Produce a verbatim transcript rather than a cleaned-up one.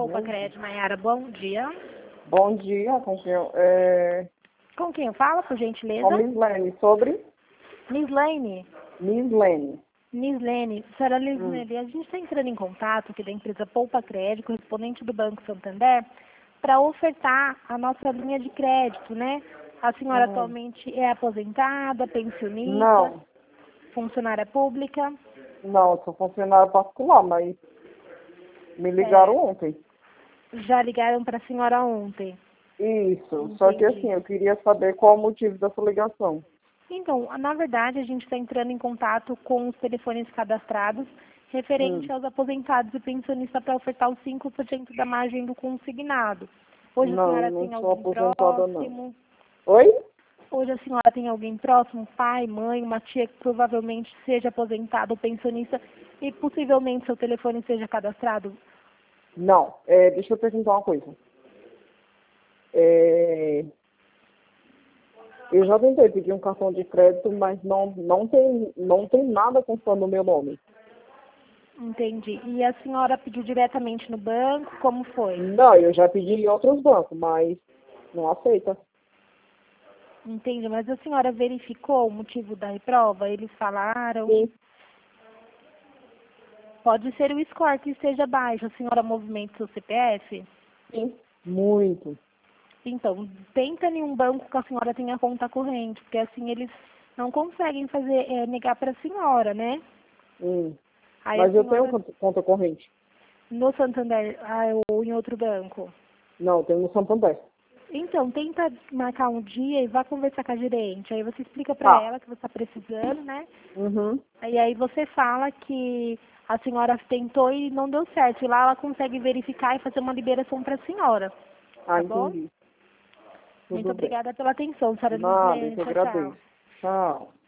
Poupa Crédito, Maiara, bom dia. Bom dia, com quem eu, é, Com quem eu falo, por gentileza? com Miss Lene, sobre Miss Lane. Miss Lene. Miss Lene, senhora Miss Hum. Lene, a gente está entrando em contato aqui da empresa Poupa Crédito, correspondente do Banco Santander, para ofertar a nossa linha de crédito, né? A senhora Uhum. atualmente é aposentada, pensionista, Não, funcionária pública? não, eu sou funcionária particular, mas me ligaram ontem. Já ligaram para a senhora ontem? Isso, só que Entendi. assim, eu queria saber qual o motivo dessa ligação. Então, na verdade, a gente está entrando em contato com os telefones cadastrados referente Hum. aos aposentados e pensionistas para ofertar os cinco por cento da margem do consignado. Hoje a Não, senhora não tem sou alguém aposentada, não. próximo? Oi? Hoje a senhora tem alguém próximo, pai, mãe, uma tia que provavelmente seja aposentada ou pensionista e possivelmente seu telefone seja cadastrado? Não, é, deixa eu perguntar uma coisa. É, eu já tentei pedir um cartão de crédito, mas não, não, tem, não tem nada constando o meu nome. Entendi. E a senhora pediu diretamente no banco? Como foi? Não, eu já pedi em outros bancos, mas não aceita. Entendi. Mas a senhora verificou o motivo da reprova? Eles falaram? Sim, Pode ser o score que esteja baixo. A senhora movimenta seu C P F? sim, muito. Então, tenta em um banco que a senhora tenha conta corrente, porque assim eles não conseguem fazer, é, negar para a senhora, né? Hum. Aí a Mas eu tenho senhora, conta conta corrente. no Santander ah, ou em outro banco. Não, eu tenho no Santander. Então, tenta marcar um dia e vá conversar com a gerente. Aí você explica para Tá. ela que você está precisando, né? Uhum. E aí você fala que a senhora tentou e não deu certo. E lá ela consegue verificar e fazer uma liberação para a senhora. Ah, Tá bom? entendi. Muito Tudo bem. obrigada pela atenção, senhora Nada, eu Lislene. que Tchau, tchau. agradeço. Tchau.